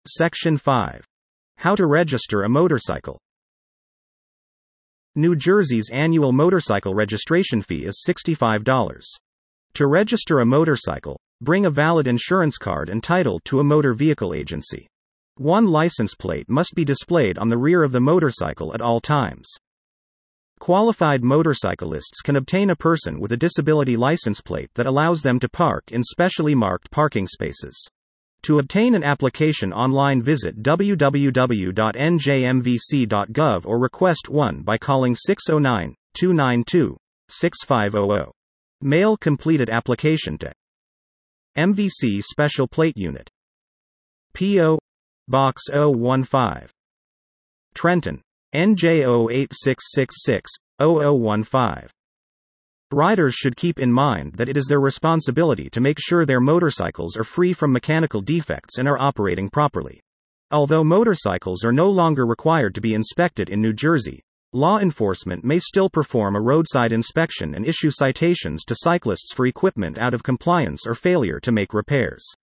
Section 5. How to register a motorcycle. New Jersey's annual motorcycle registration fee is $65. To register a motorcycle, bring a valid insurance card entitled to a motor vehicle agency. One license plate must be displayed on the rear of the motorcycle at all times. Qualified motorcyclists can obtain a person with a disability license plate that allows them to park in specially marked parking spaces. To obtain an application online, visit www.njmvc.gov or request one by calling 609-292-6500. Mail completed application to MVC Special Plate Unit, P.O. Box 015, Trenton, NJ 08666-0015. Riders should keep in mind that it is their responsibility to make sure their motorcycles are free from mechanical defects and are operating properly. Although motorcycles are no longer required to be inspected in New Jersey, law enforcement may still perform a roadside inspection and issue citations to cyclists for equipment out of compliance or failure to make repairs.